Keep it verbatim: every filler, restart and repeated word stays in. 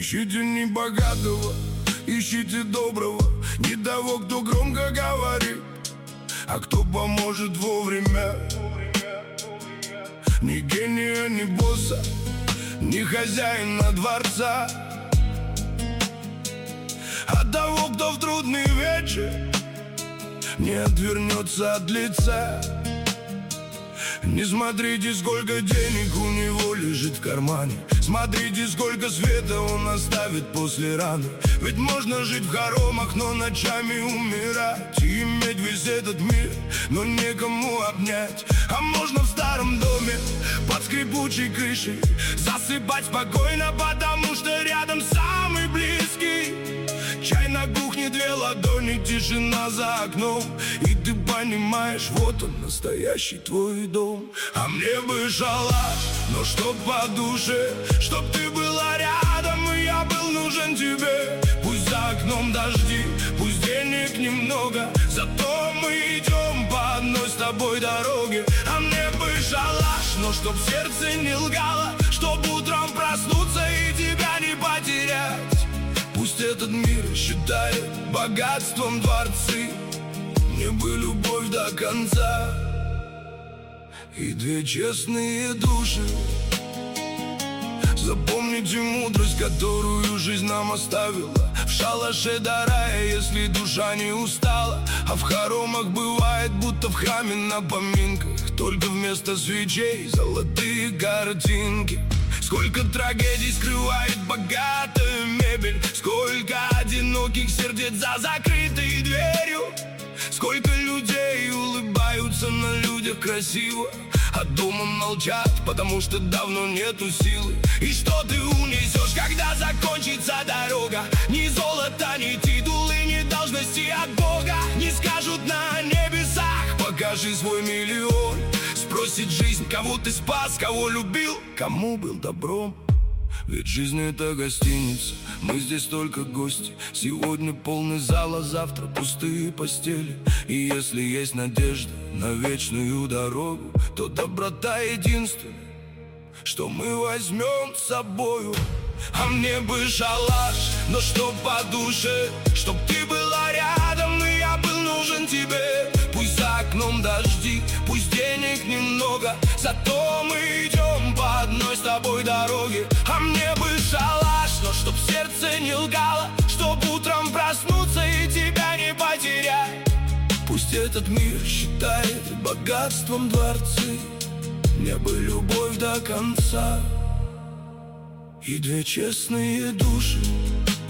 Ищите не богатого, ищите доброго, не того, кто громко говорит, а кто поможет вовремя. Ни гения, ни босса, ни хозяина дворца, а того, кто в трудный вечер не отвернется от лица. Не смотрите, сколько денег у него лежит в кармане, смотрите, сколько света он оставит после раны. Ведь можно жить в хоромах, но ночами умирать, и иметь весь этот мир, но некому обнять. А можно в старом доме под скрипучей крышей засыпать спокойно, потому что рядом самый близкий. Чай на кухне, две ладони, тишина за окном, и ты понимаешь, вот он, настоящий твой дом. А мне бы шалаш, но чтоб по душе, чтоб ты была рядом, и я был нужен тебе. Пусть за окном дожди, пусть денег немного, зато мы идем по одной с тобой дороге. А мне бы шалаш, но чтоб сердце не лгало, чтоб утром проснуться и тебя не потерять. Пусть этот мир считает богатством дворцы, мне бы любовь до конца и две честные души. Запомните мудрость, которую жизнь нам оставила: в шалаше до рая, если душа не устала. А в хоромах бывает, будто в храме на поминках, только вместо свечей золотые картинки. Сколько трагедий скрывает богатая мебель, сколько одиноких сердец за закрытой дверью. Сколько людей улыбаются на людях красиво, а дома молчат, потому что давно нету силы. И что ты унесешь, когда закончится дорога? Ни золота, ни титулы, ни должности от Бога не скажут на небесах: покажи свой миллион. Спросит жизнь, кого ты спас, кого любил, кому был добром. Ведь жизнь это гостиница, мы здесь только гости. Сегодня полный зал, а завтра пустые постели. И если есть надежда на вечную дорогу, то доброта единственная, что мы возьмем с собою. А мне бы шалаш, но чтоб по душе, чтоб ты была рядом, и я был нужен тебе. Пусть за окном дожди, пусть денег немного, зато мы идем по одной с тобой дороге. А мне бы шалаш, но чтоб сердце не лгало, чтоб утром проснуться и тебя не потерять. Пусть этот мир считает богатством дворцы, мне бы любовь до конца и две честные души.